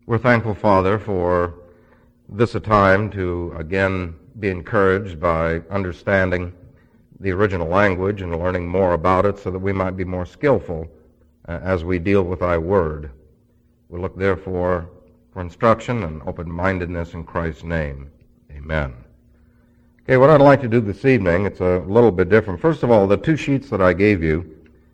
We're thankful, Father, for this a time to again be encouraged by understanding the original language and learning more about it so that we might be more skillful as we deal with thy word. We look therefore for instruction and open-mindedness in Christ's name. Amen. Okay, what I'd like to do this evening, it's a little bit different. First of all, the two sheets that I gave you,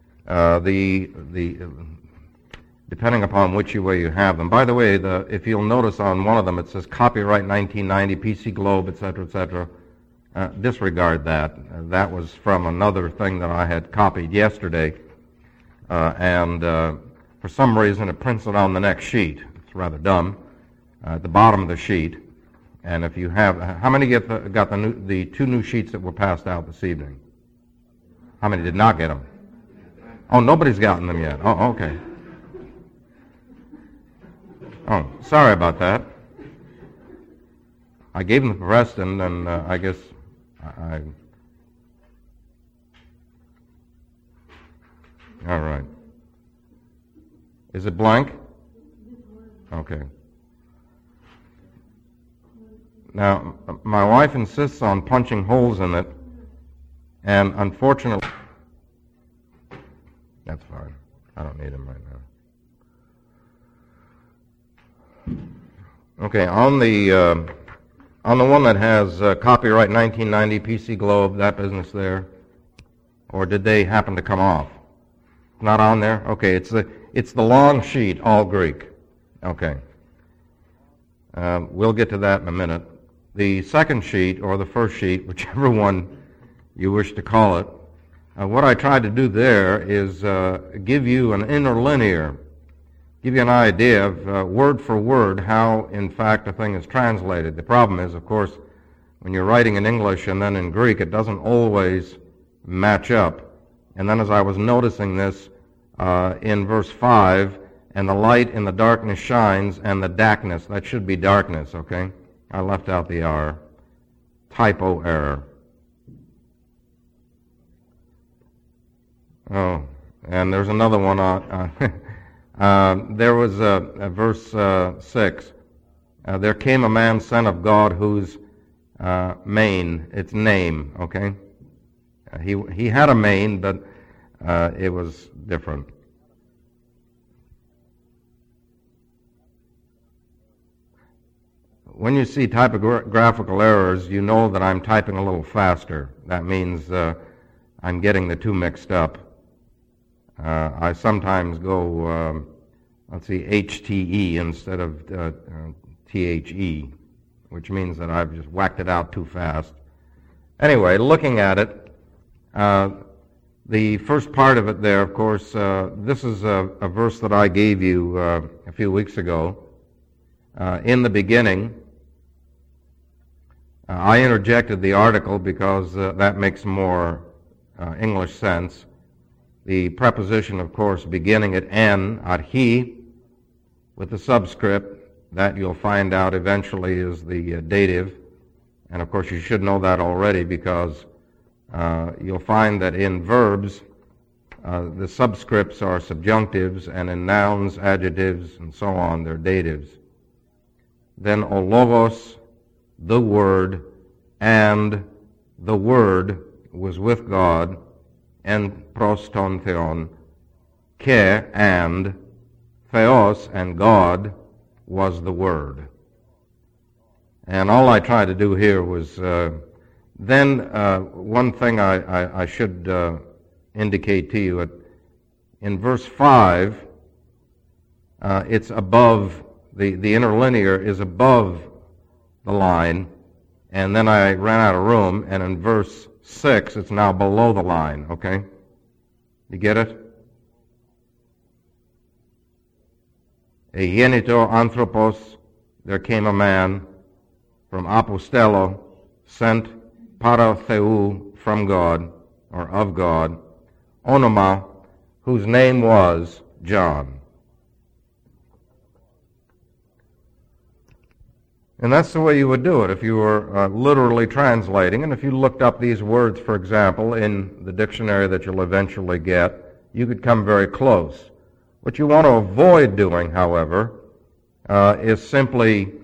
depending upon which way you have them. By the way, if you'll notice on one of them it says copyright 1990, PC Globe, etc., etc. Disregard that. That was from another thing that I had copied yesterday, and for some reason it prints it on the next sheet. It's rather dumb. At the bottom of the sheet, and if you have, how many got the two new sheets that were passed out this evening? How many did not get them? Oh, nobody's gotten them yet. Oh, okay. Oh, sorry about that. I gave them to Preston, and I guess all right. Is it blank? Okay. Now, my wife insists on punching holes in it, and unfortunately, that's fine. I don't need them right now. Okay, on the one that has copyright 1990, PC Globe, that business there, or did they happen to come off? Not on there? Okay, it's the long sheet, all Greek. Okay. We'll get to that in a minute. The second sheet, or the first sheet, whichever one you wish to call it, what I tried to do there is give you an interlinear, give you an idea of word for word how, in fact, a thing is translated. The problem is, of course, when you're writing in English and then in Greek, it doesn't always match up. And then as I was noticing this in verse 5, and the light in the darkness shines, and the darkness, that should be darkness, okay? I left out the R. Typo error. Oh, and there's another one there was verse 6. There came a man sent of God whose its name, okay? He had a mane, but it was different. When you see typographical errors, you know that I'm typing a little faster. That means I'm getting the two mixed up. I sometimes go, HTE instead of THE, which means that I've just whacked it out too fast. Anyway, looking at it, the first part of it there, of course, this is a verse that I gave you a few weeks ago. In the beginning, I interjected the article because that makes more English sense. The preposition, of course, beginning at N, archi, with the subscript, that you'll find out eventually is the dative. And of course you should know that already because you'll find that in verbs, the subscripts are subjunctives, and in nouns, adjectives, and so on, they're datives. Then o logos, the Word, and the Word was with God, and pros ton theon, ke, and theos, and God was the Word. And all I tried to do here was, then one thing I should indicate to you, in verse 5, it's above, the interlinear is above the line, and then I ran out of room, and in verse 6, it's now below the line, okay? You get it? Egenito anthropos, there came a man, from apostello, sent para theou, from God, or of God, onoma, whose name was John. And that's the way you would do it if you were literally translating. And if you looked up these words, for example, in the dictionary that you'll eventually get, you could come very close. What you want to avoid doing, however, is simply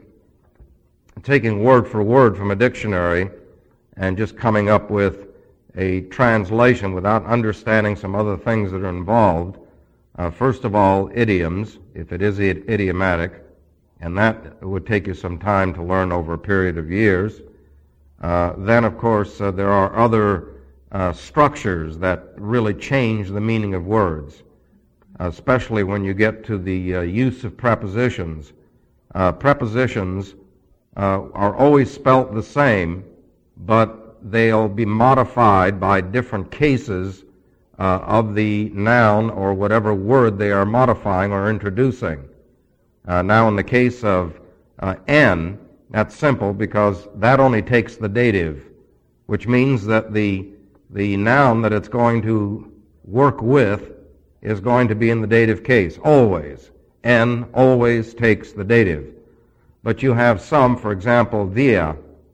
taking word for word from a dictionary and just coming up with a translation without understanding some other things that are involved. First of all, idioms, if it is idiomatic, and that would take you some time to learn over a period of years. Then, of course, there are other structures that really change the meaning of words, especially when you get to the use of prepositions. Prepositions are always spelt the same, but they'll be modified by different cases of the noun or whatever word they are modifying or introducing. Now, in the case of N, that's simple because that only takes the dative, which means that the noun that it's going to work with is going to be in the dative case, always. N always takes the dative. But you have some, for example, via.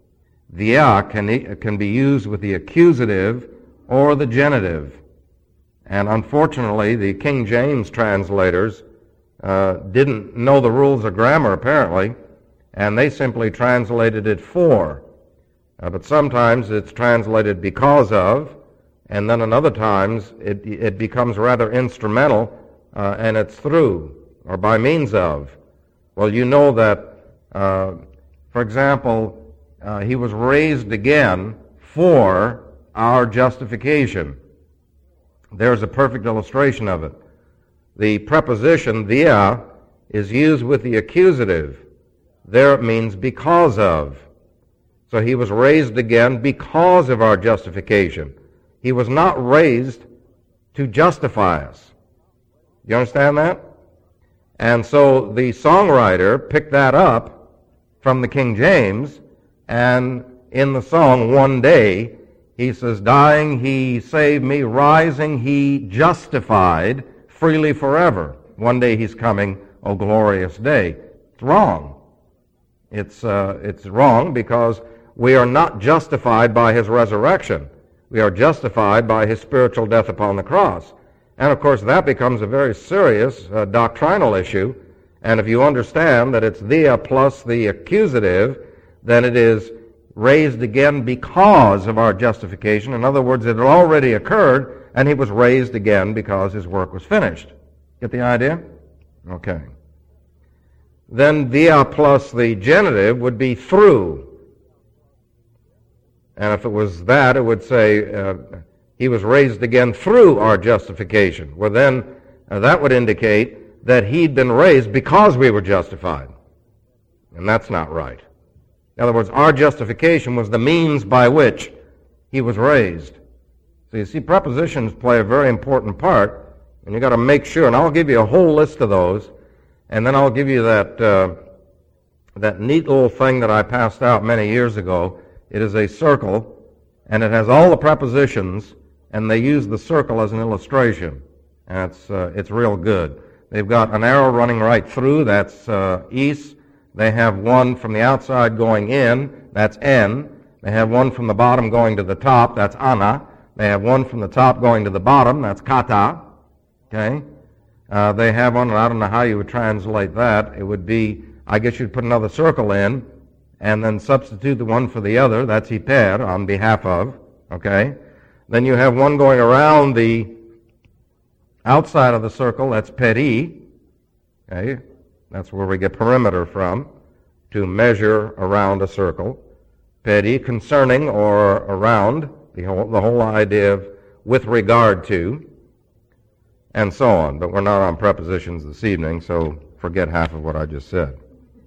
Via can be used with the accusative or the genitive. And unfortunately, the King James translators didn't know the rules of grammar, apparently, and they simply translated it for. But sometimes it's translated because of, and then in other times it becomes rather instrumental, and it's through, or by means of. Well, you know that, for example, he was raised again for our justification. There's a perfect illustration of it. The preposition via is used with the accusative. There it means because of. So he was raised again because of our justification. He was not raised to justify us. You understand that? And so the songwriter picked that up from the King James, and in the song, One Day, he says, dying he saved me, rising he justified, freely forever. One day he's coming, O glorious day. It's wrong. It's wrong because we are not justified by his resurrection. We are justified by his spiritual death upon the cross. And of course that becomes a very serious doctrinal issue. And if you understand that it's via plus the accusative, then it is raised again because of our justification. In other words, it had already occurred, and he was raised again because his work was finished. Get the idea? Okay. Then via plus the genitive would be through. And if it was that, it would say he was raised again through our justification. Well, then that would indicate that he'd been raised because we were justified. And that's not right. In other words, our justification was the means by which he was raised. So you see, prepositions play a very important part, and you've got to make sure, and I'll give you a whole list of those, and then I'll give you that neat little thing that I passed out many years ago. It is a circle, and it has all the prepositions, and they use the circle as an illustration. And it's real good. They've got an arrow running right through, that's east. They have one from the outside going in, that's en. They have one from the bottom going to the top, that's ana. They have one from the top going to the bottom, that's kata. Okay? They have one, and I don't know how you would translate that. It would be, I guess you'd put another circle in, and then substitute the one for the other, that's hiper, on behalf of. Okay? Then you have one going around the outside of the circle, that's peri. Okay? That's where we get perimeter from, to measure around a circle. Peri, concerning or around, the whole idea of with regard to, and so on. But we're not on prepositions this evening, so forget half of what I just said.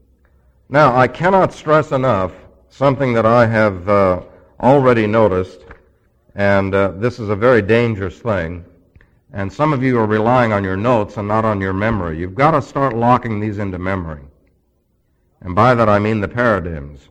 Now, I cannot stress enough something that I have already noticed, and this is a very dangerous thing. And some of you are relying on your notes and not on your memory. You've got to start locking these into memory. And by that I mean the paradigms.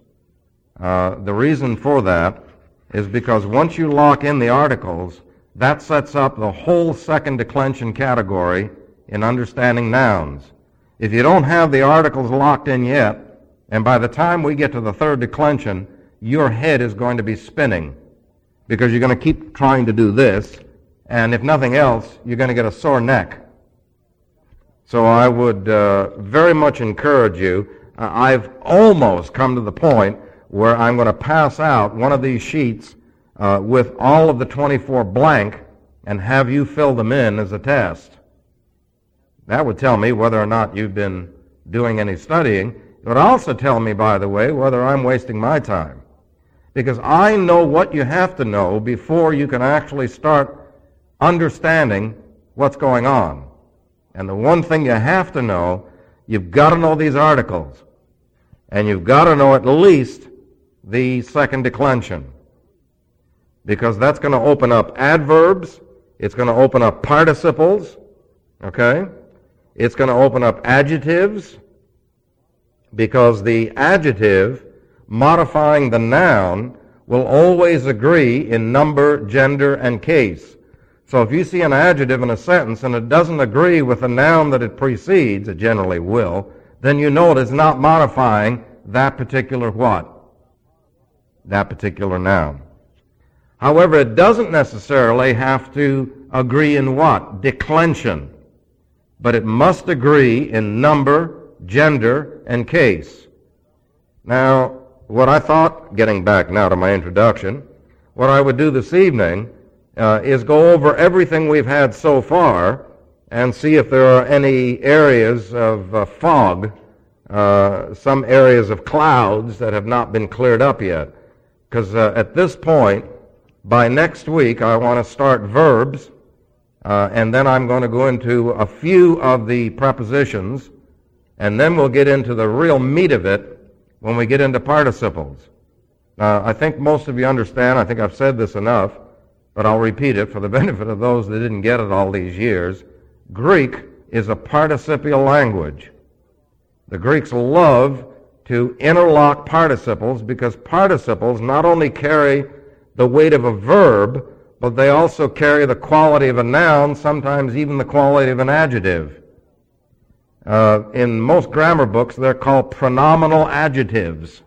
The reason for that is because once you lock in the articles, that sets up the whole second declension category in understanding nouns. If you don't have the articles locked in yet, and by the time we get to the third declension, your head is going to be spinning because you're going to keep trying to do this. And if nothing else, you're going to get a sore neck. So I would very much encourage you. I've almost come to the point where I'm going to pass out one of these sheets with all of the 24 blank and have you fill them in as a test. That would tell me whether or not you've been doing any studying. It would also tell me, by the way, whether I'm wasting my time. Because I know what you have to know before you can actually start understanding what's going on. And the one thing you have to know, you've got to know these articles. And you've got to know at least the second declension. Because that's going to open up adverbs. It's going to open up participles. Okay? It's going to open up adjectives. Because the adjective modifying the noun will always agree in number, gender, and case. So if you see an adjective in a sentence and it doesn't agree with the noun that it precedes, it generally will, then you know it is not modifying that particular what? That particular noun. However, it doesn't necessarily have to agree in what? Declension. But it must agree in number, gender, and case. Now, what I thought, getting back now to my introduction, what I would do this evening is go over everything we've had so far and see if there are any areas of fog, some areas of clouds that have not been cleared up yet. Because at this point, by next week, I want to start verbs, and then I'm going to go into a few of the prepositions, and then we'll get into the real meat of it when we get into participles. Now, I think most of you understand, I think I've said this enough, but I'll repeat it for the benefit of those that didn't get it all these years. Greek is a participial language. The Greeks love to interlock participles because participles not only carry the weight of a verb, but they also carry the quality of a noun, sometimes even the quality of an adjective. In most grammar books, they're called pronominal adjectives,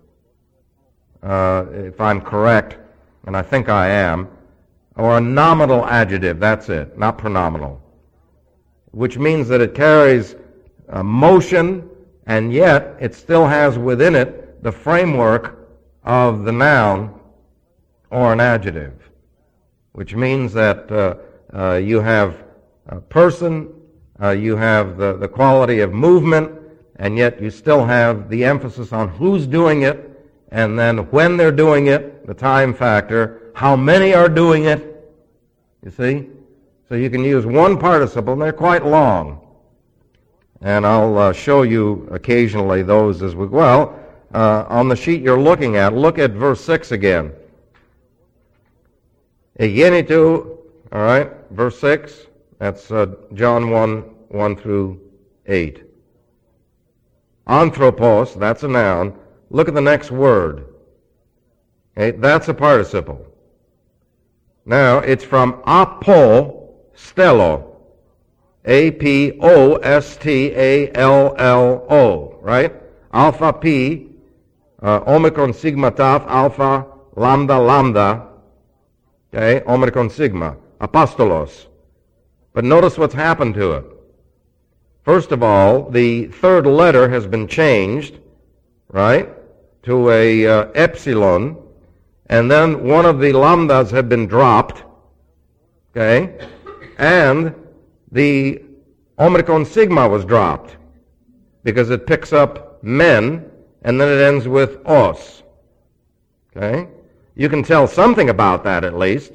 if I'm correct, and I think I am. Or a nominal adjective, that's it, not pronominal. Which means that it carries motion, and yet it still has within it the framework of the noun or an adjective. Which means that you have a person, you have the quality of movement, and yet you still have the emphasis on who's doing it, and then when they're doing it, the time factor, how many are doing it, you see? So you can use one participle, and they're quite long. And I'll show you occasionally those as we go. Well, on the sheet you're looking at, look at verse 6 again. Egenitu, all right, verse 6, that's John 1 through 8. Anthropos, that's a noun. Look at the next word. Okay, that's a participle. Now, it's from apostello. A-P-O-S-T-A-L-L-O, right? Alpha P, omicron sigma tau, alpha lambda lambda, okay, omicron sigma, apostolos. But notice what's happened to it. First of all, the third letter has been changed, right, to a epsilon, and then one of the lambdas have been dropped, okay, and the omicron sigma was dropped because it picks up men, and then it ends with os, okay? You can tell something about that at least.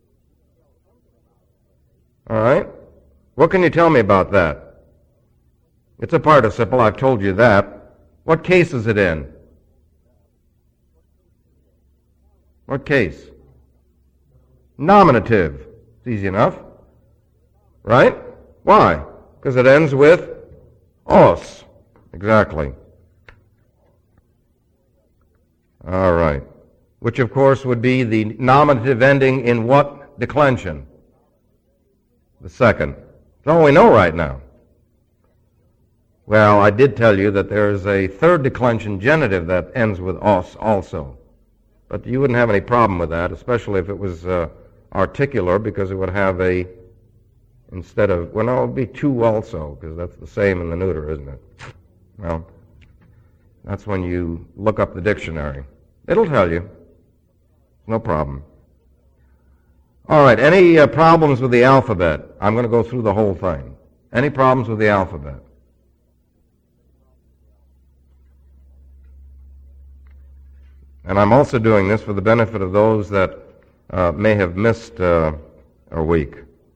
All right? What can you tell me about that? It's a participle, I've told you that. What case is it in? What case? Nominative. It's easy enough. Right? Why? Because it ends with os. Exactly. All right. Which, of course, would be the nominative ending in what declension? The second. That's all we know right now. Well, I did tell you that there is a third declension genitive that ends with os also. But you wouldn't have any problem with that, especially if it was articular, because it would have a instead of, well, no, it would be two also, because that's the same in the neuter, isn't it? Well, that's when you look up the dictionary. It'll tell you. No problem. All right, any problems with the alphabet? I'm going to go through the whole thing. Any problems with the alphabet? And I'm also doing this for the benefit of those that may have missed a week.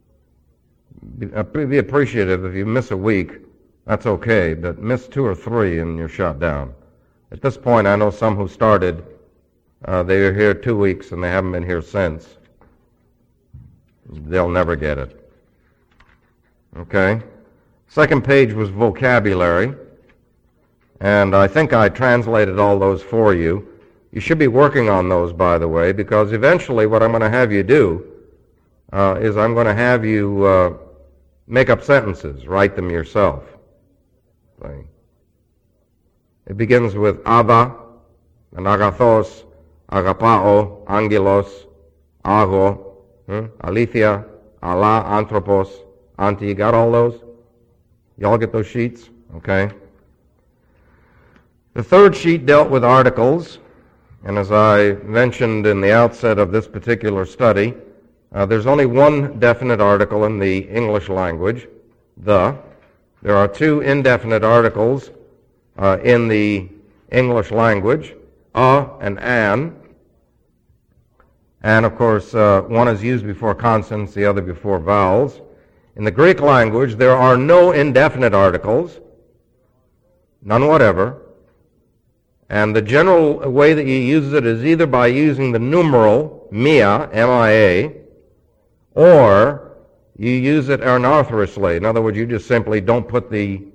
Be appreciative if you miss a week, that's okay, but miss 2 or 3 and you're shut down. At this point, I know some who started, they were here 2 weeks and they haven't been here since. They'll never get it. Okay? Second page was vocabulary, and I think I translated all those for you. You should be working on those, by the way, because eventually what I'm going to have you do is I'm going to have you make up sentences, write them yourself. Okay. It begins with ava, and agathos, agapao, angelos, ago, aletheia, Allah, anthropos, anti. You got all those? Y'all get those sheets? Okay. The third sheet dealt with articles, and as I mentioned in the outset of this particular study, there's only one definite article in the English language, the. There are 2 indefinite articles in the English language, and an. And of course, one is used before consonants, the other before vowels. In the Greek language, there are no indefinite articles, none whatever. And the general way that you use it is either by using the numeral mia, M-I-A, or you use it anarthrously. In other words, you just simply don't put the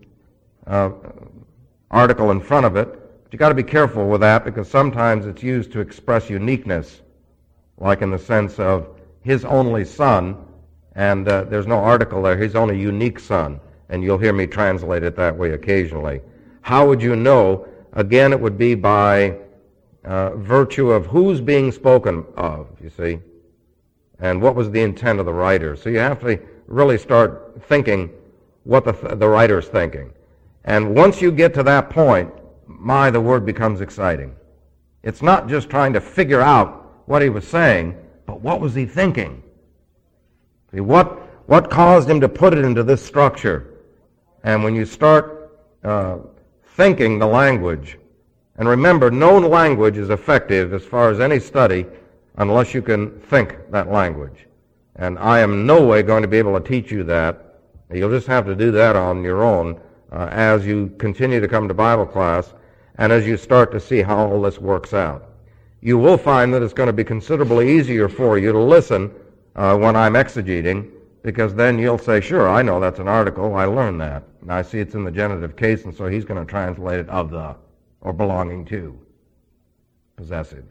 article in front of it. But you've got to be careful with that because sometimes it's used to express uniqueness, like in the sense of his only son, and there's no article there, his only unique son, and you'll hear me translate it that way occasionally. How would you know? Again, it would be by virtue of who's being spoken of, you see, and what was the intent of the writer. So you have to really start thinking what the writer's thinking. And once you get to that point, the word becomes exciting. It's not just trying to figure out what he was saying, but what was he thinking? See, what caused him to put it into this structure? And when you start thinking the language, and remember, no language is effective as far as any study unless you can think that language. And I am no way going to be able to teach you that. You'll just have to do that on your own as you continue to come to Bible class and as you start to see how all this works out. You will find that it's going to be considerably easier for you to listen when I'm exegeting, because then you'll say, sure, I know that's an article, I learned that. And I see it's in the genitive case, and so he's going to translate it of the, or belonging to, possessive.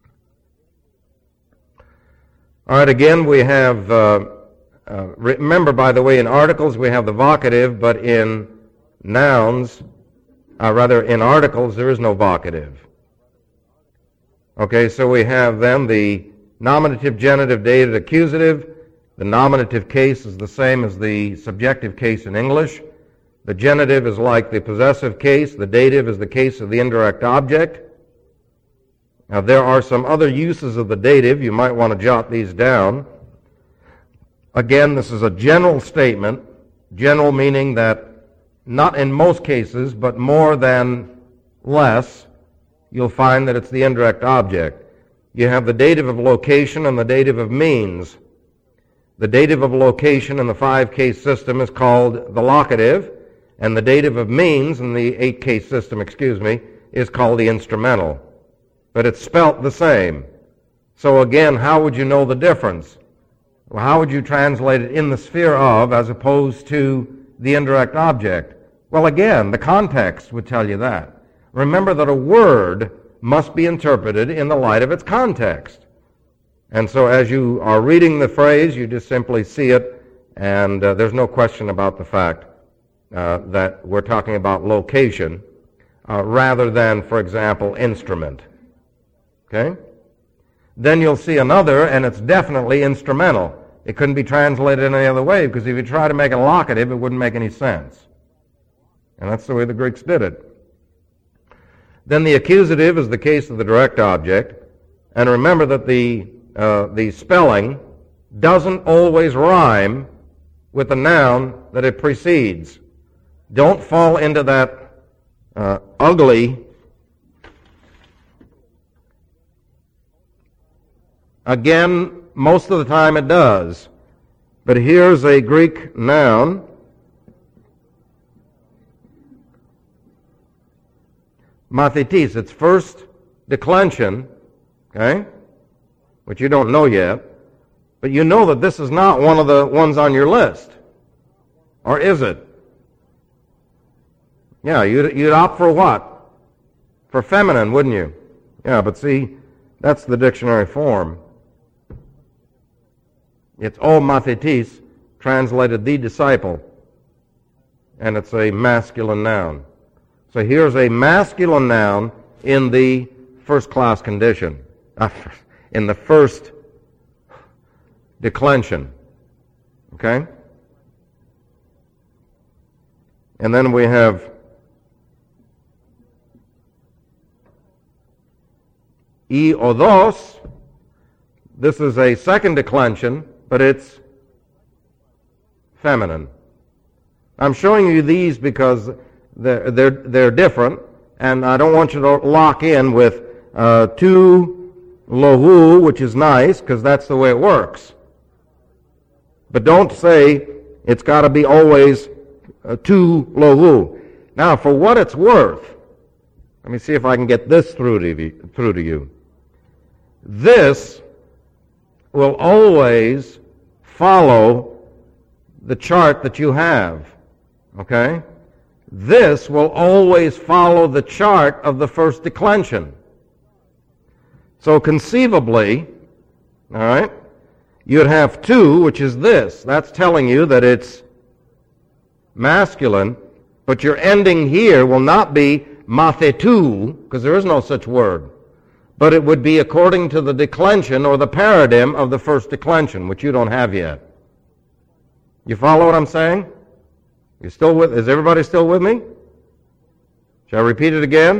All right, again, we have, remember, by the way, in articles we have the vocative, but in nouns, in articles, there is no vocative. Okay, so we have then the nominative, genitive, dative, accusative. The nominative case is the same as the subjective case in English. The genitive is like the possessive case. The dative is the case of the indirect object. Now, there are some other uses of the dative. You might want to jot these down. Again, this is a general statement. General meaning that not in most cases, but more than less, you'll find that it's the indirect object. You have the dative of location and the dative of means. The dative of location in the 5-case system is called the locative, and the dative of means in the 8-case system, is called the instrumental. But it's spelt the same. So again, how would you know the difference? Well, how would you translate it in the sphere of as opposed to the indirect object? Well, again, the context would tell you that. Remember that a word must be interpreted in the light of its context. And so as you are reading the phrase, you just simply see it, and there's no question about the fact that we're talking about location rather than, for example, instrument. Okay? Then you'll see another, and it's definitely instrumental. It couldn't be translated any other way, because if you try to make it locative, it wouldn't make any sense. And that's the way the Greeks did it. Then the accusative is the case of the direct object. And remember that the spelling doesn't always rhyme with the noun that it precedes. Don't fall into that ugly, again, most of the time it does. But here's a Greek noun, mathetes, its first declension, okay, which you don't know yet, but you know that this is not one of the ones on your list. Or is it? Yeah, you'd opt for what? For feminine, wouldn't you? Yeah, but see, that's the dictionary form. It's o mathetes, translated the disciple, and it's a masculine noun. So here's a masculine noun in the first class condition, in the first declension. Okay? And then we have I odos. This is a second declension, but it's feminine. I'm showing you these because they're different, and I don't want you to lock in with tu lohu, which is nice, because that's the way it works. But don't say it's got to be always tu lohu. Now, for what it's worth, let me see if I can get this through to you. This will always follow the chart that you have. Okay? This will always follow the chart of the first declension. So conceivably, all right, you'd have two, which is this. That's telling you that it's masculine, but your ending here will not be mathetu, because there is no such word, but it would be according to the declension or the paradigm of the first declension, which you don't have yet. You follow what I'm saying? You still with? Is everybody still with me? Shall I repeat it again?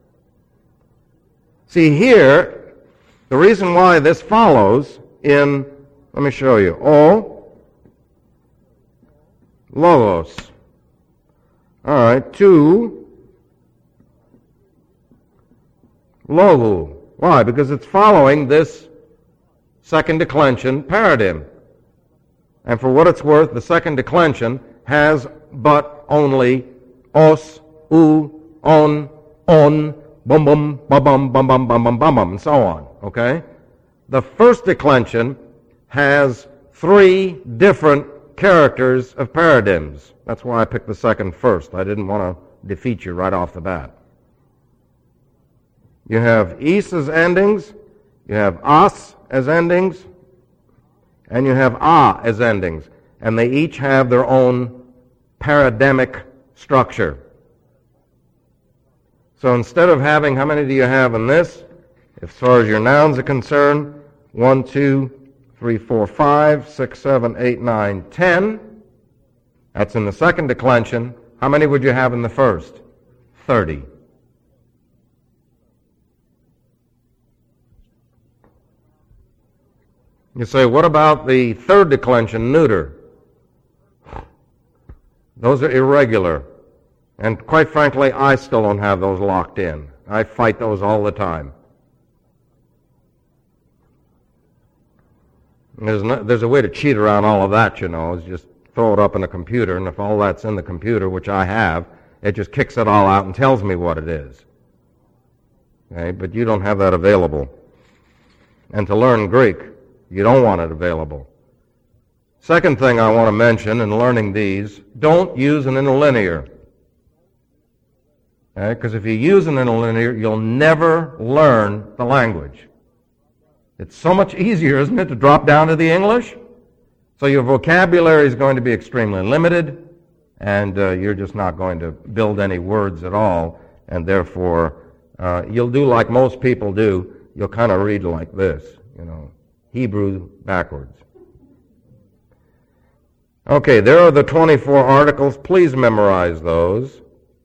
See here, the reason why this follows in, let me show you, o logos. All right, tu logu. Why? Because it's following this second declension paradigm. And for what it's worth, the second declension has but only os, u, on, bum bum, bum bum, bum bum, bum bum, bum bum, and so on. Okay? The first declension has three different characters of paradigms. That's why I picked the second first. I didn't want to defeat you right off the bat. You have is as endings, you have as as endings, and you have a as endings. And they each have their own paradigmic structure. So instead of having, how many do you have in this? As far as your nouns are concerned, 1, 2, 3, 4, 5, 6, 7, 8, 9, 10. That's in the second declension. How many would you have in the first? 30. You say, what about the third declension, neuter? Those are irregular. And quite frankly, I still don't have those locked in. I fight those all the time. There's a way to cheat around all of that, you know. It's just throw it up in a computer, and if all that's in the computer, which I have, it just kicks it all out and tells me what it is. Okay? But you don't have that available. And to learn Greek, you don't want it available. Second thing I want to mention in learning these, don't use an interlinear. Okay? Because if you use an interlinear, you'll never learn the language. It's so much easier, isn't it, to drop down to the English? So your vocabulary is going to be extremely limited, and you're just not going to build any words at all, and therefore you'll do like most people do. You'll kind of read like this, you know, Hebrew backwards. Okay, there are the 24 articles. Please memorize those.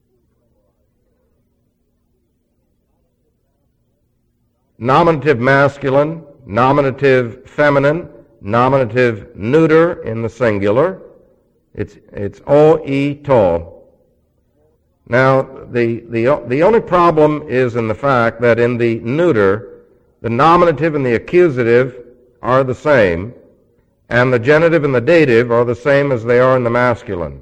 Nominative masculine, nominative feminine, nominative neuter in the singular. It's o-e to. Now, the only problem is in the fact that in the neuter, the nominative and the accusative are the same, and the genitive and the dative are the same as they are in the masculine.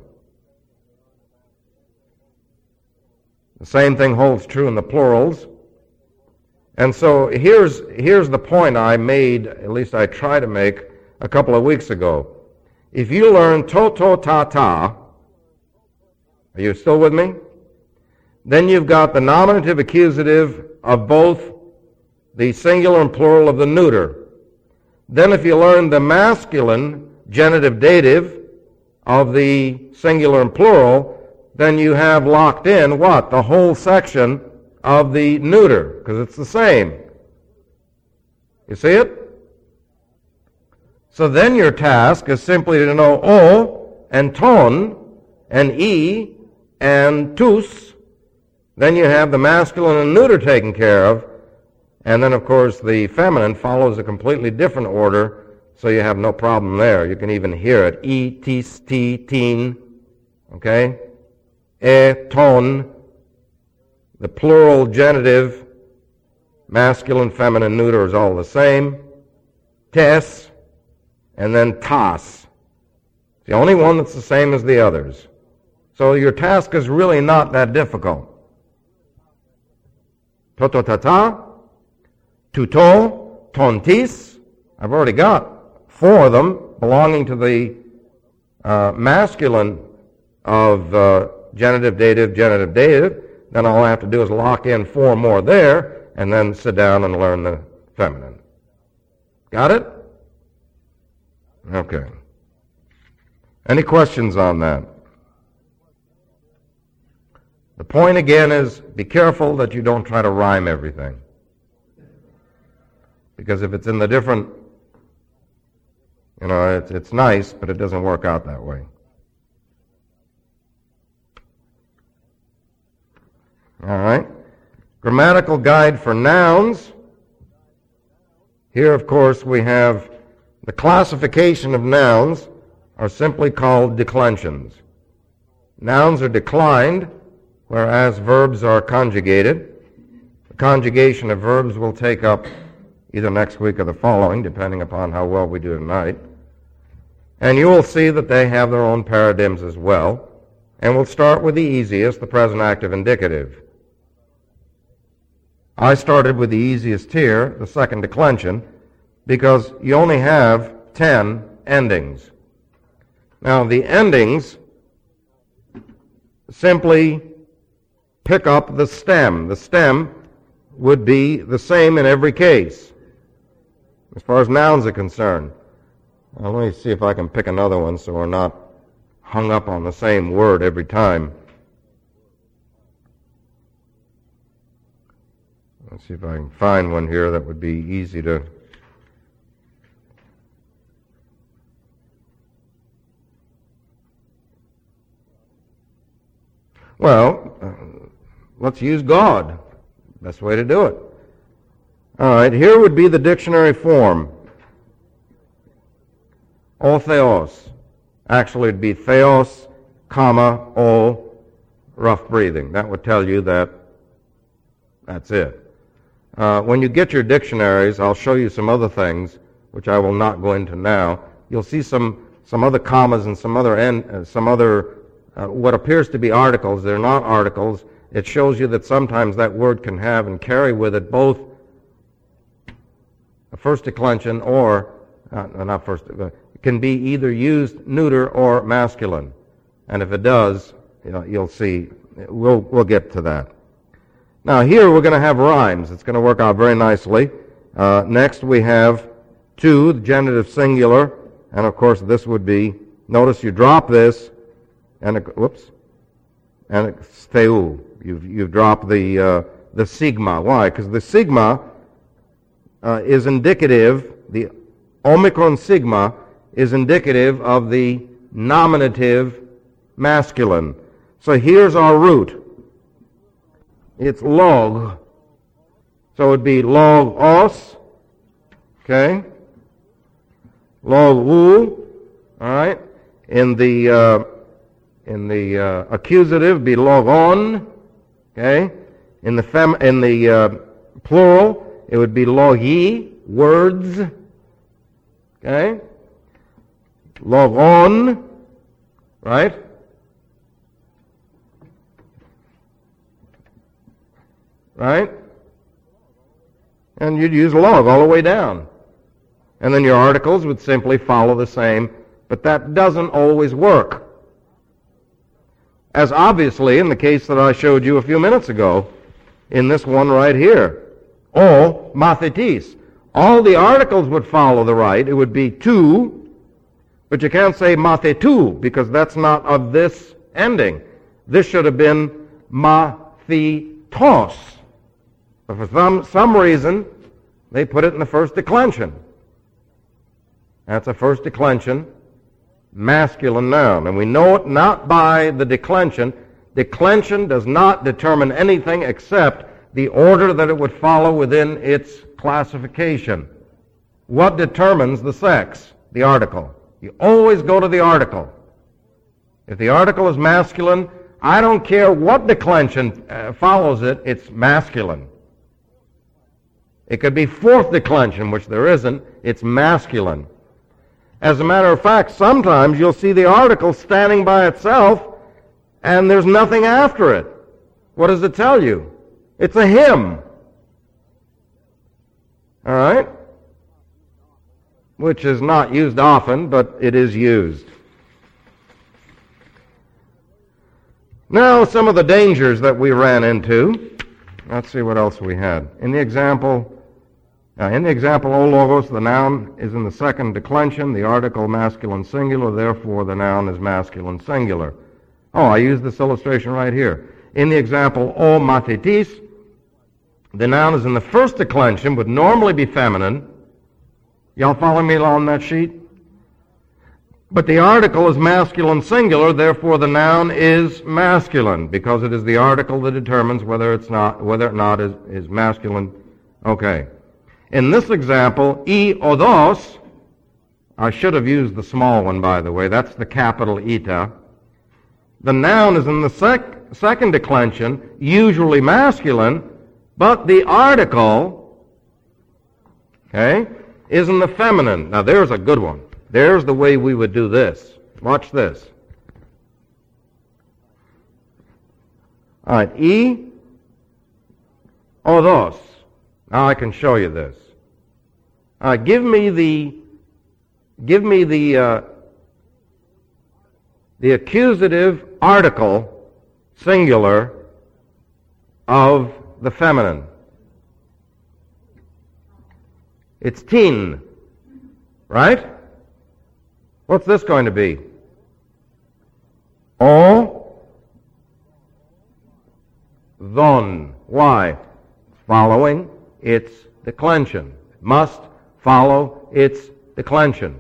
The same thing holds true in the plurals. And so here's the point I made, at least I tried to make, a couple of weeks ago. If you learn to, ta, ta, are you still with me? Then you've got the nominative accusative of both the singular and plural of the neuter. Then if you learn the masculine genitive dative of the singular and plural, then you have locked in what? The whole section of the neuter, because it's the same. You see it? So then your task is simply to know o and ton and e and tus. Then you have the masculine and neuter taken care of. And then, of course, the feminine follows a completely different order, so you have no problem there. You can even hear it. E, tis, ti, teen. Okay? E, ton. The plural genitive, masculine, feminine, neuter is all the same. Tes, and then tas. It's the only one that's the same as the others. So your task is really not that difficult. Tototata, tuto, tontis. I've already got 4 of them belonging to the masculine of genitive, dative. Then all I have to do is lock in 4 more there, and then sit down and learn the feminine. Got it? Okay. Any questions on that? The point again is, be careful that you don't try to rhyme everything. Because if it's in the different, it's nice, but it doesn't work out that way. All right. Grammatical guide for nouns. Here, of course, we have the classification of nouns are simply called declensions. Nouns are declined, whereas verbs are conjugated. The conjugation of verbs will take up either next week or the following, depending upon how well we do tonight. And you will see that they have their own paradigms as well. And we'll start with the easiest, the present active indicative. I started with the easiest here, the second declension, because you only have 10 endings. Now, the endings simply pick up the stem. The stem would be the same in every case, as far as nouns are concerned. Now, let me see if I can pick another one so we're not hung up on the same word every time. Let's see if I can find one here that would be easy to... Well, let's use God. Best way to do it. All right, here would be the dictionary form. O theos. Actually, it'd be theos, comma, o, rough breathing. That would tell you that that's it. When you get your dictionaries, I'll show you some other things, which I will not go into now. You'll see some other commas and some other what appears to be articles. They're not articles. It shows you that sometimes that word can have and carry with it both a first declension or, not first, it can be either used neuter or masculine. And if it does, you'll see, we'll get to that. Now here we're going to have rhymes. It's going to work out very nicely. Next we have to, the genitive singular, and of course this would be, notice you drop this, and and it's theu. You've dropped the sigma. Why? Because the sigma is indicative, the omicron sigma is indicative of the nominative masculine. So here's our root. It's log. So it would be logos, okay? Logu, all right? In the accusative, be logon, okay? In the plural, it would be logi, words, okay? Logon, right? Right? And you'd use log all the way down. And then your articles would simply follow the same, but that doesn't always work. As obviously in the case that I showed you a few minutes ago, in this one right here. O mathetis. All the articles would follow the right. It would be to, but you can't say mathetu, because that's not of this ending. This should have been mathetos. But for some reason, they put it in the first declension. That's a first declension, masculine noun. And we know it not by the declension. Declension does not determine anything except the order that it would follow within its classification. What determines the sex? The article. You always go to the article. If the article is masculine, I don't care what declension follows it, it's masculine. It could be fourth declension, which there isn't, it's masculine. As a matter of fact, sometimes you'll see the article standing by itself and there's nothing after it. What does it tell you? It's a him. All right? Which is not used often, but it is used. Now, some of the dangers that we ran into. Let's see what else we had. In the example, O logos, the noun is in the second declension, the article masculine singular, therefore the noun is masculine singular. Oh, I used this illustration right here. In the example, O mathetis, the noun is in the first declension, would normally be feminine. Y'all follow me on that sheet? But the article is masculine singular, therefore the noun is masculine, because it is the article that determines whether or not is masculine. Okay. In this example, e odos, I should have used the small one, by the way. That's the capital eta. The noun is in the second declension, usually masculine, but the article, okay, is in the feminine. Now there's a good one. There's the way we would do this. Watch this. All right, e odos. Now I can show you this. Give me the accusative article, singular, of the feminine. It's tin, right? What's this going to be? O, thon. Why? Following its declension. It must follow its declension.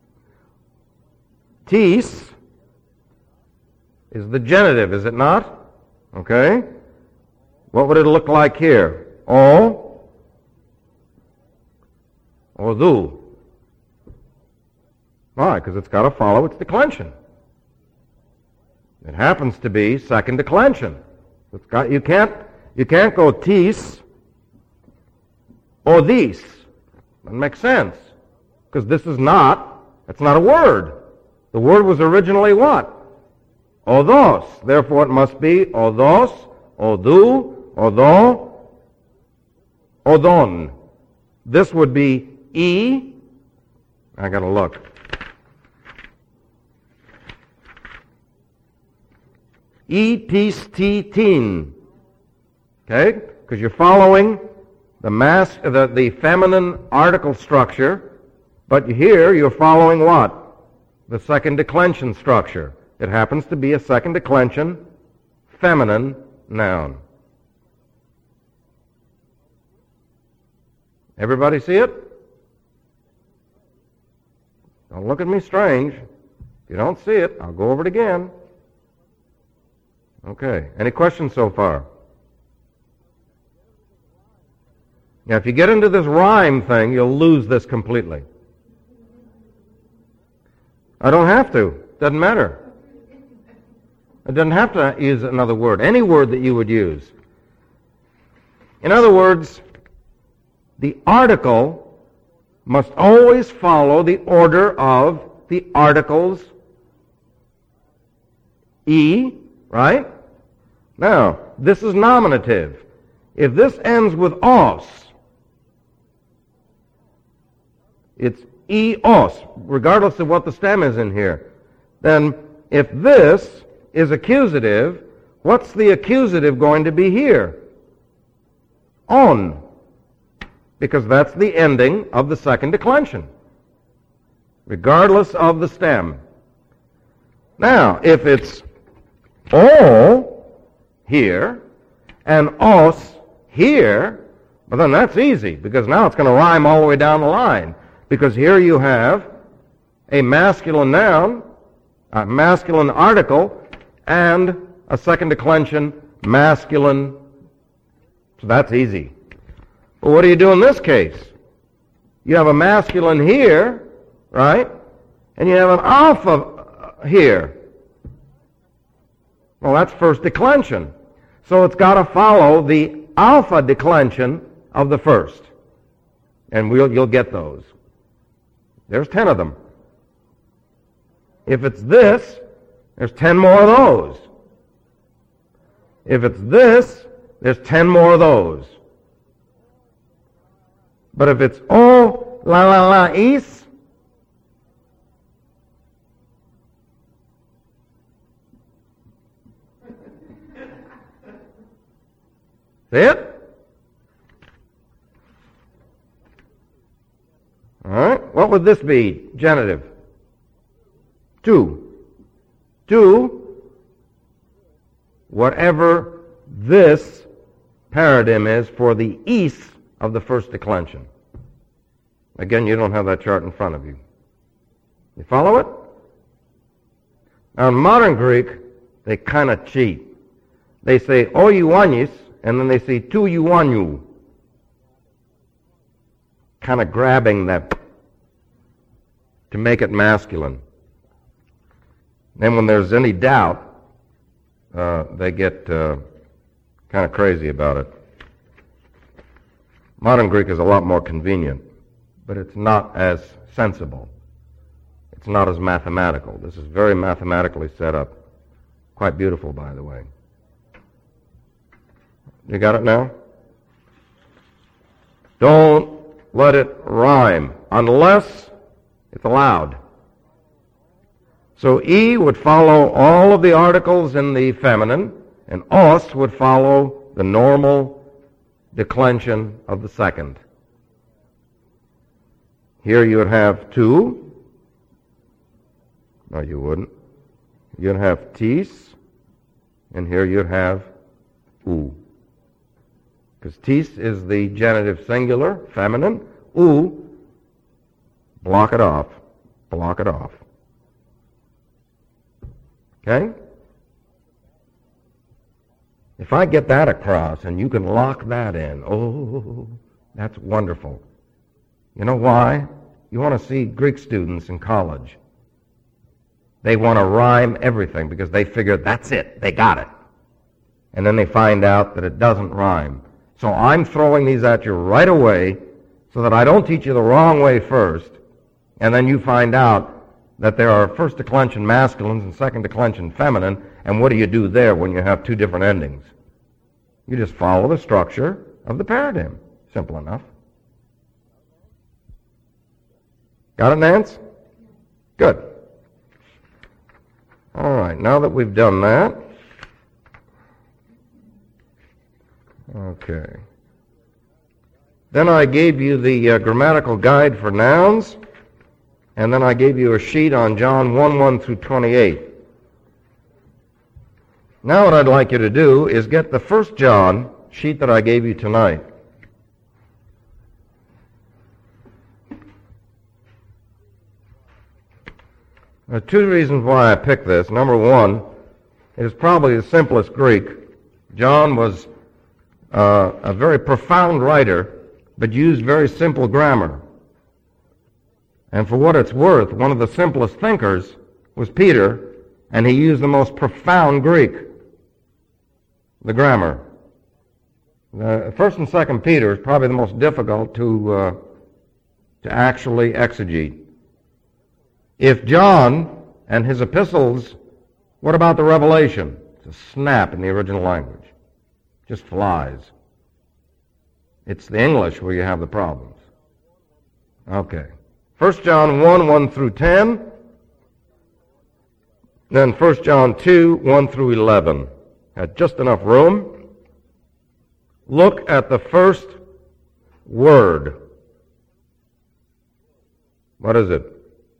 Tis is the genitive, is it not? Okay. What would it look like here? O, du. Why? Because it's got to follow its declension. It happens to be second declension. You can't go tis or these. Doesn't make sense. Because that's not a word. The word was originally what? Odos. Therefore it must be odos, odu, odo, odon. This would be e. I gotta look. E tis ti tin. Okay? Because you're following the feminine article structure, but here you're following what? The second declension structure. It happens to be a second declension feminine noun. Everybody see it? Don't look at me strange. If you don't see it, I'll go over it again. Okay. Any questions so far? Now, if you get into this rhyme thing, you'll lose this completely. I don't have to. Doesn't matter. It doesn't have to use another word. Any word that you would use. In other words, the article must always follow the order of the articles E, right? Now, this is nominative. If this ends with os, it's eos, regardless of what the stem is in here. Then, if this is accusative, what's the accusative going to be here? On. Because that's the ending of the second declension, regardless of the stem. Now, if it's o here and os here, well, then that's easy, because now it's going to rhyme all the way down the line. Because here you have a masculine noun, a masculine article, and a second declension masculine. So that's easy. But what do you do in this case? You have a masculine here, right? And you have an alpha here. Well, that's first declension. So it's got to follow the alpha declension of the first. And you'll get those. There's 10 of them. If it's this, there's 10 more of those. If it's this, there's 10 more of those. But if it's o la la la is, see it? All right. What would this be? Genitive. To. To whatever this paradigm is for the east of the first declension. Again, you don't have that chart in front of you. You follow it? Now, in modern Greek, they kind of cheat. They say o Ioannis, and then they say tu Ioanniou. Kind of grabbing that to make it masculine. Then when there's any doubt, they get kind of crazy about it. Modern Greek is a lot more convenient, but it's not as sensible. It's not as mathematical. This is very mathematically set up. Quite beautiful, by the way. You got it now? Don't let it rhyme unless it's allowed. So E would follow all of the articles in the feminine, and os would follow the normal declension of the second. Here you would have tu. No, you wouldn't. You'd have tis, and here you'd have u. Because tis is the genitive singular, feminine. U, block it off. Block it off. Okay? If I get that across and you can lock that in, oh, that's wonderful. You know why? You want to see Greek students in college. They want to rhyme everything because they figure that's it. They got it. And then they find out that it doesn't rhyme. So I'm throwing these at you right away so that I don't teach you the wrong way first, and then you find out that there are first declension masculines and second declension feminine, and what do you do there when you have two different endings? You just follow the structure of the paradigm. Simple enough. Got it, Nance? Good. All right, now that we've done that, okay. Then I gave you the grammatical guide for nouns, and then I gave you a sheet on John 1:1 through 28. Now what I'd like you to do is get the 1 John sheet that I gave you tonight. There are two reasons why I picked this. Number one, it is probably the simplest Greek. John was a very profound writer, but used very simple grammar. And for what it's worth, one of the simplest thinkers was Peter, and he used the most profound Greek, the grammar. First and Second Peter is probably the most difficult to actually exegete. If John and his epistles, what about the Revelation? It's a snap in the original language. Just flies. It's the English where you have the problems. Okay. 1 John 1, 1 through 10. Then 1 John 2, 1 through 11. Had just enough room. Look at the first word. What is it?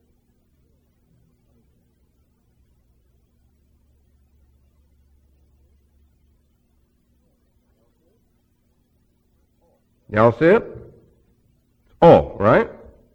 Y'all see it? Oh, right?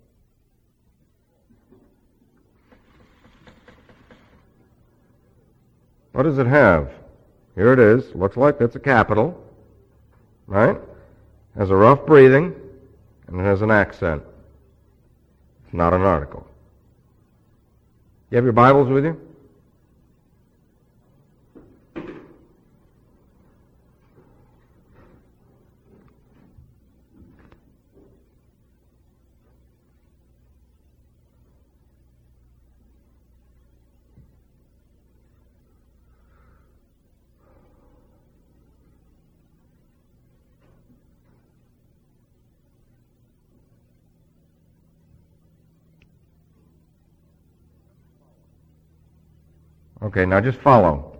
What does it have? Here it is. Looks like it's a capital. Right? Has a rough breathing, and it has an accent. It's not an article. You have your Bibles with you? Okay, now just follow.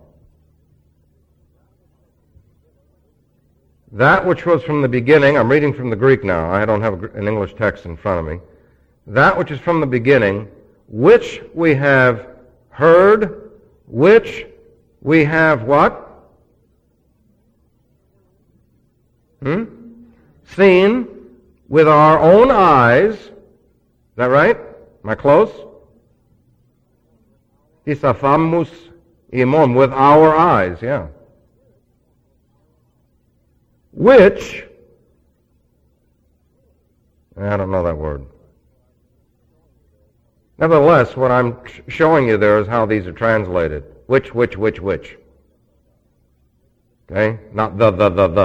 That which was from the beginning, I'm reading from the Greek now, I don't have an English text in front of me. That which is from the beginning, which we have heard, which we have what? Seen with our own eyes. Is that right? Am I close? Isaphamus imon, with our eyes, yeah. Which, I don't know that word. Nevertheless, what I'm showing you there is how these are translated. Which. Okay? Not the.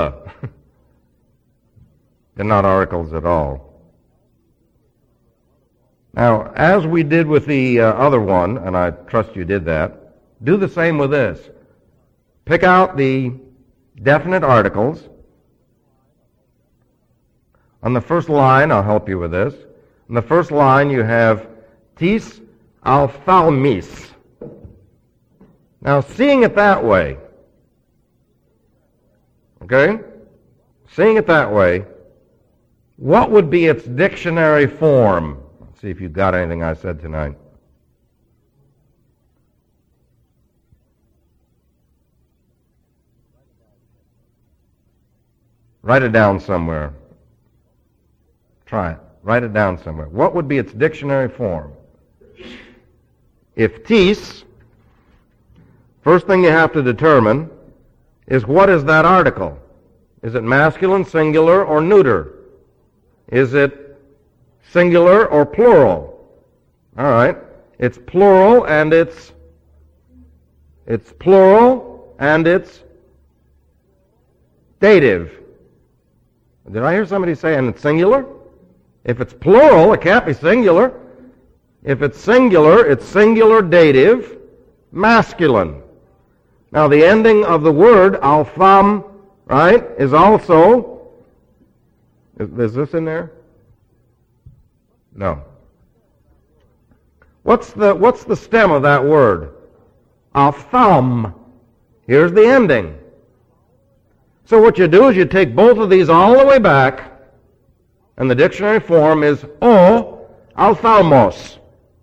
They're not articles at all. Now, as we did with the other one, and I trust you did that, do the same with this. Pick out the definite articles. On the first line, I'll help you with this. On the first line, you have tis ophthalmis. Now, seeing it that way, okay? Seeing it that way, what would be its dictionary form? Let's see if you've got anything I said tonight. Write it down somewhere. Try it. Write it down somewhere. What would be its dictionary form? If tis, first thing you have to determine is what is that article? Is it masculine, singular, or neuter? Is it singular or plural? All right. It's plural and it's dative. Did I hear somebody say and it's singular? If it's plural, it can't be singular. If it's singular dative, masculine. Now the ending of the word alpham, right, is also, is this in there? No. What's the stem of that word? Apham. Here's the ending. So what you do is you take both of these all the way back, and the dictionary form is o ophthalmos.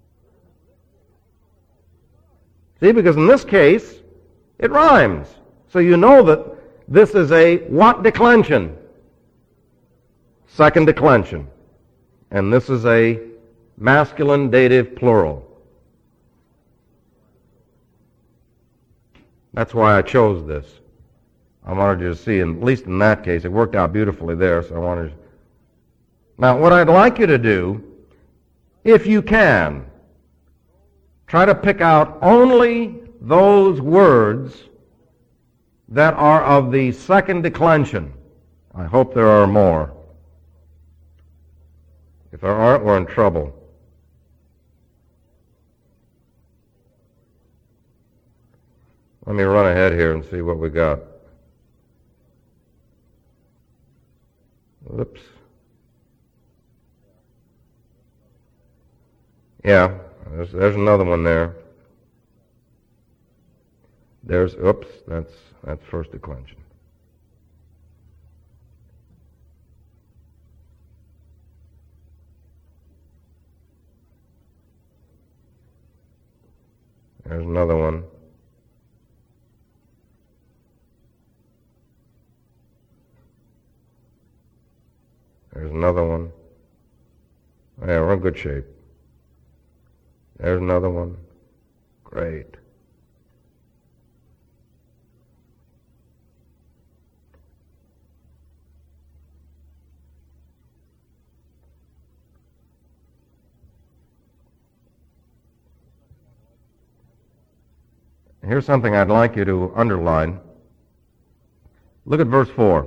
See, because in this case, it rhymes. So you know that this is a what declension? Second declension. And this is a masculine dative plural. That's why I chose this. I wanted you to see, and at least in that case, it worked out beautifully there, so I wanted to... Now, what I'd like you to do, if you can, try to pick out only those words that are of the second declension. I hope there are more. If there aren't, we're in trouble. Let me run ahead here and see what we got. Whoops. Yeah, there's another one there. Oops, that's first declension. There's another one. There's another one. Yeah, we're in good shape. There's another one. Great. Here's something I'd like you to underline. Look at verse 4.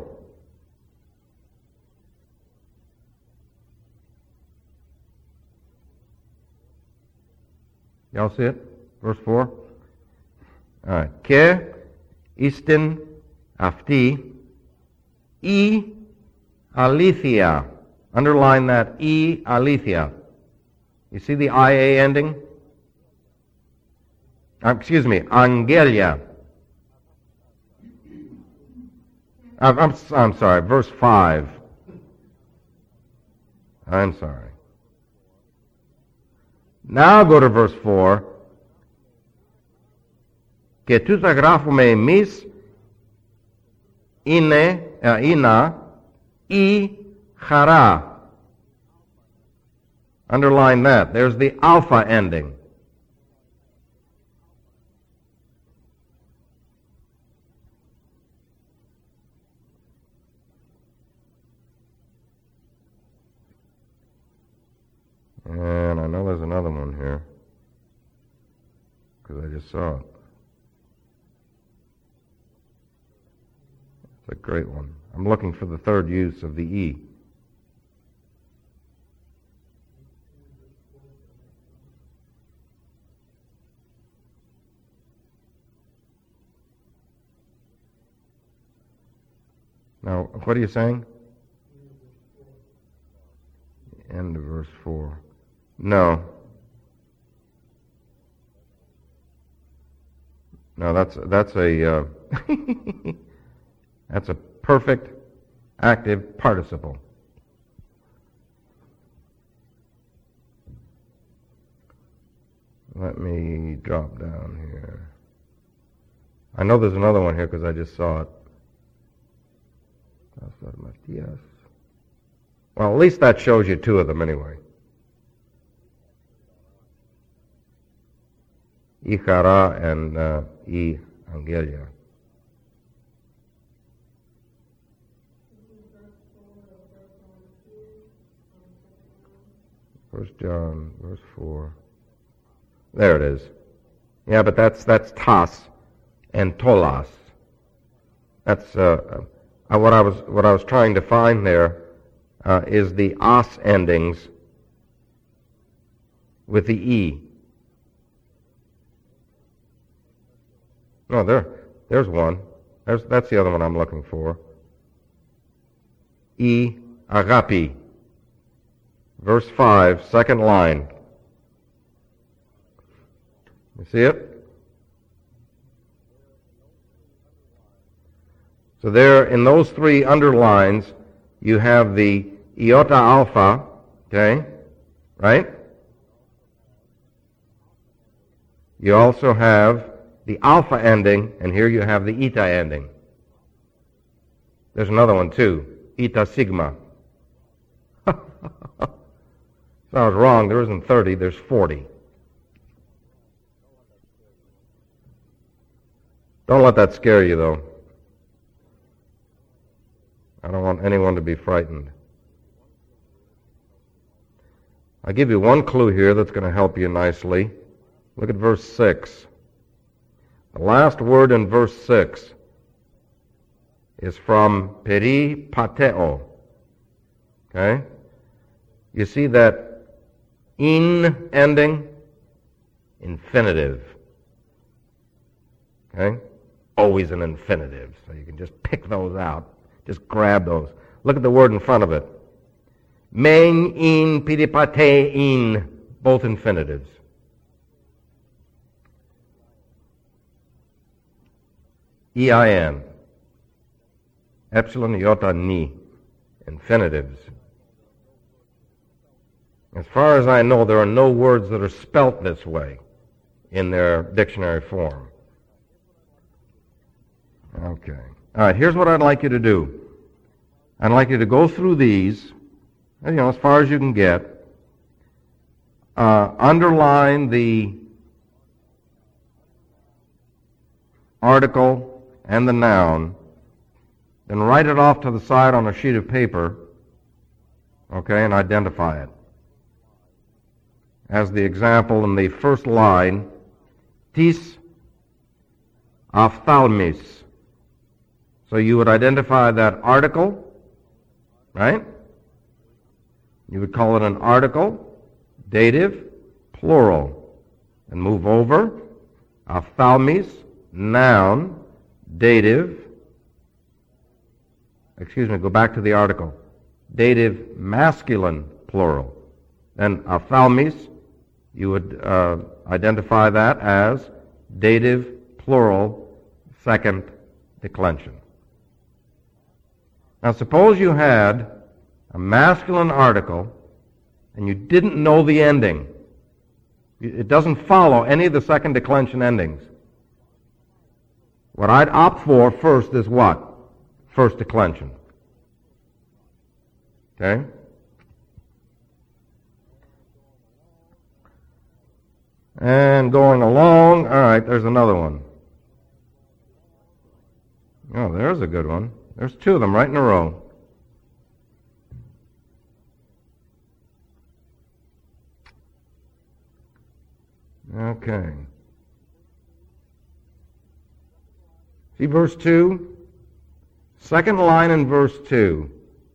Y'all see it? Verse 4? All right. Ke istin afti I alithia. Underline that I alithia. You see the IA ending? Excuse me, Angelia. I'm sorry, verse 5. I'm sorry. Now go to verse 4. Και τούτα γράφουμε εμείς είναι η χαρά. Underline that. There's the alpha ending. And I know there's another one here, because I just saw it. It's a great one. I'm looking for the third use of the E. Now, what are you saying? End of verse 4. No. No, that's a that's a perfect active participle. Let me drop down here. I know there's another one here because I just saw it. Well, at least that shows you two of them anyway. I Chara and I Angelia. First John, verse 4. There it is. Yeah, but that's tas and tolas. That's what I was trying to find there is the as endings with the e. No, there's one. That's the other one I'm looking for. I agapi. Verse 5, second line. You see it? So there, in those three underlines, you have the iota alpha, okay, right? You also have the alpha ending, and here you have the eta ending. There's another one too, eta sigma. So I was wrong, there isn't 30, there's 40. Don't let that scare you, though. I don't want anyone to be frightened. I'll give you one clue here that's going to help you nicely. Look at verse 6. The last word in verse 6 is from peripateo. Okay? You see that in ending? Infinitive. Okay? Always an infinitive. So you can just pick those out. Just grab those. Look at the word in front of it. Men in piripate in. Both infinitives. EIN. Epsilon iota ni. Infinitives. As far as I know, there are no words that are spelt this way in their dictionary form. Okay. All right, here's what I'd like you to do. I'd like you to go through these, as far as you can get. Underline the article and the noun, then write it off to the side on a sheet of paper, okay, and identify it. As the example in the first line, tis ophthalmis. So you would identify that article, right? You would call it an article, dative, plural, and move over. Ophthalmis, noun, dative. Go back to the article. Dative, masculine, plural. Then ophthalmis, you would identify that as dative, plural, second declension. Now suppose you had a masculine article and you didn't know the ending. It doesn't follow any of the second declension endings. What I'd opt for first is what? First declension. Okay? And going along, all right, there's another one. Oh, there's a good one. There's two of them right in a row. Okay. See verse 2? Second line in verse 2.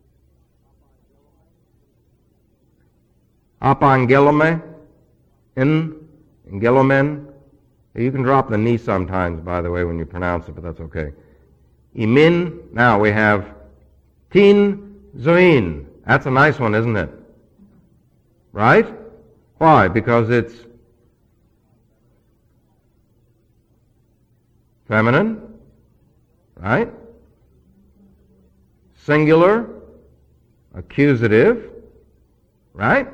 Apangelome, Gelomen. You can drop the ni sometimes, by the way, when you pronounce it, but that's okay. Imin. Now we have tin zoin. That's a nice one, isn't it? Right? Why? Because it's feminine, right? Singular, accusative, right?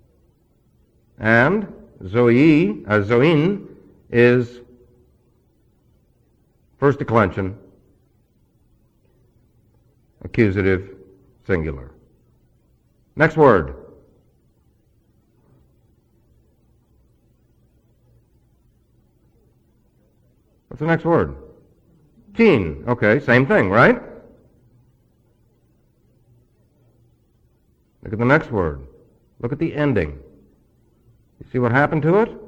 And zoin is first declension, accusative, singular. Next word. What's the next word? Teen. Okay, same thing, right? Look at the next word. Look at the ending. You see what happened to it?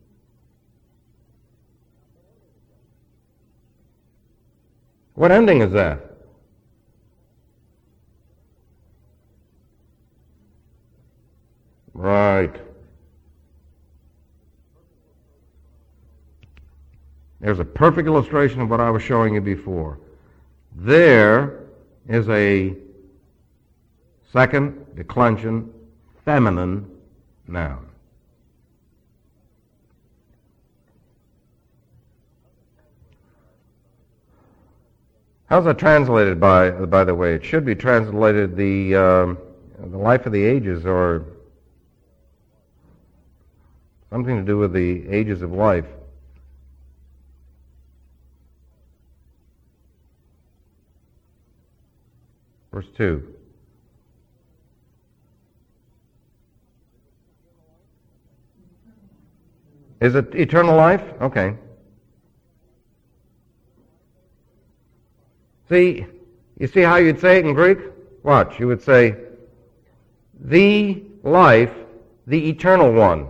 What ending is that? Right. There's a perfect illustration of what I was showing you before. There is a second declension feminine noun. How's that translated, by the way? It should be translated the life of the ages, or something to do with the ages of life. Verse 2. Is it eternal life? Okay. See, you see how you'd say it in Greek? Watch, you would say, the life, the eternal one.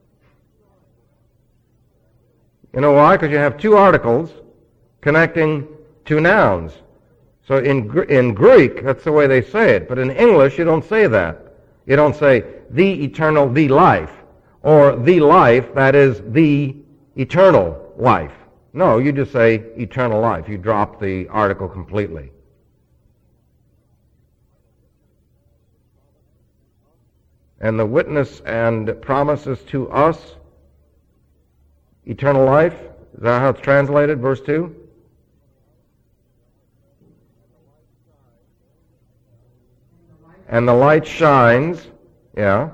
You know why? Because you have two articles connecting two nouns. So in Greek, that's the way they say it. But in English, you don't say that. You don't say the eternal, the life, or the life that is the eternal life. No, you just say eternal life. You drop the article completely. And the witness and promises to us eternal life. Is that how it's translated, verse 2? And the light shines, yeah,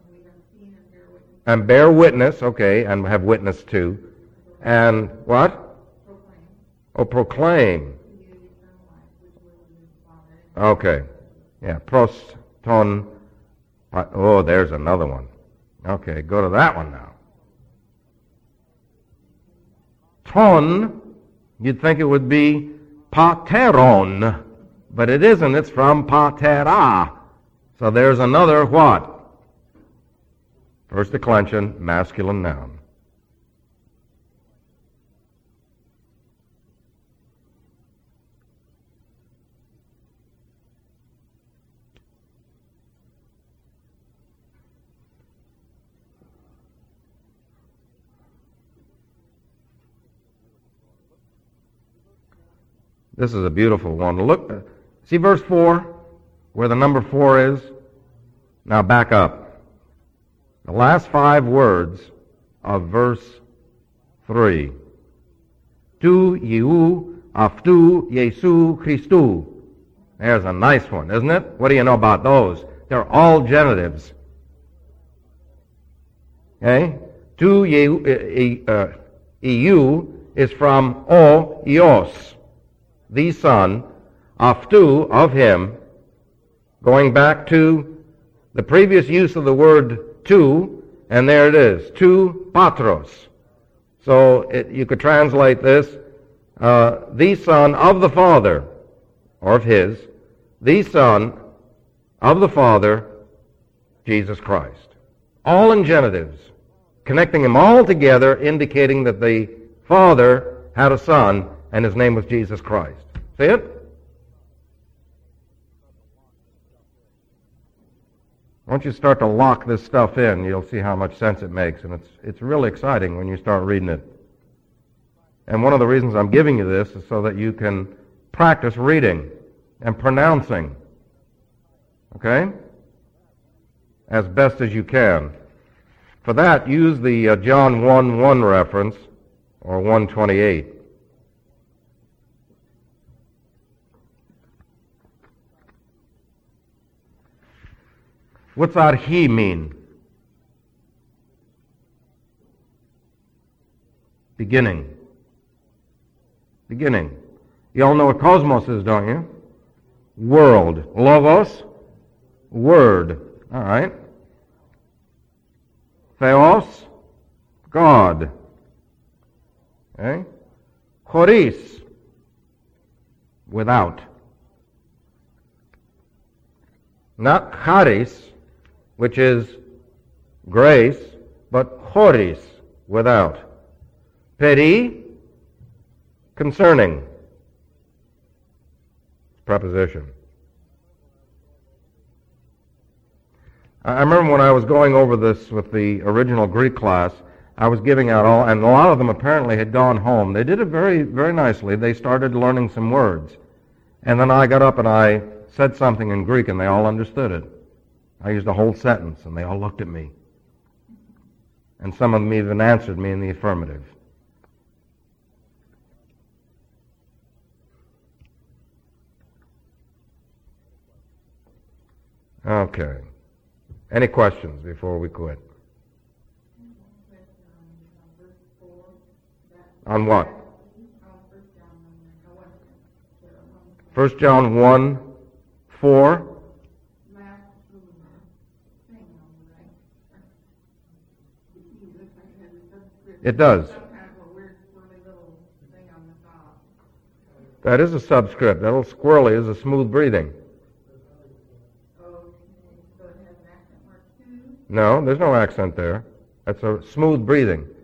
and bear witness, okay, and have witness to. And what? Proclaim. Okay, yeah, proston. Oh, there's another one. Okay, go to that one now. Ton, you'd think it would be pateron, but it isn't. It's from patera. So there's another what? First declension, masculine noun. This is a beautiful one. Look, see verse 4, where the number 4 is? Now back up. The last 5 words of verse 3. Tu Iu Aftu Yesu Christu. There's a nice one, isn't it? What do you know about those? They're all genitives. Okay? Tu Iu is from O Ios, the Son, Aftu, of him, going back to the previous use of the word tu, and there it is, tu patros. So you could translate this, the Son of the Father, or of his, the Son of the Father, Jesus Christ. All in genitives, connecting them all together, indicating that the Father had a Son, and his name was Jesus Christ. See it? Once you start to lock this stuff in, you'll see how much sense it makes, and it's really exciting when you start reading it. And one of the reasons I'm giving you this is so that you can practice reading and pronouncing, okay? As best as you can. For that, use the John 1:1 reference, or 1:28. What's arhi mean? Beginning. Beginning. You all know what cosmos is, don't you? World. Logos, word. All right. Theos, God. Okay. Choris, without. Not charis, which is grace, but choris, without. Peri, concerning. Preposition. I remember when I was going over this with the original Greek class, I was giving out all, and a lot of them apparently had gone home. They did it very, very nicely. They started learning some words. And then I got up and I said something in Greek, and they all understood it. I used a whole sentence, and they all looked at me. And some of them even answered me in the affirmative. Okay. Any questions before we quit? On what? 1 John 1:4. It does. That is a subscript. That little squirrely is a smooth breathing. Okay, so it has an accent mark too? No, there's no accent there. That's a smooth breathing.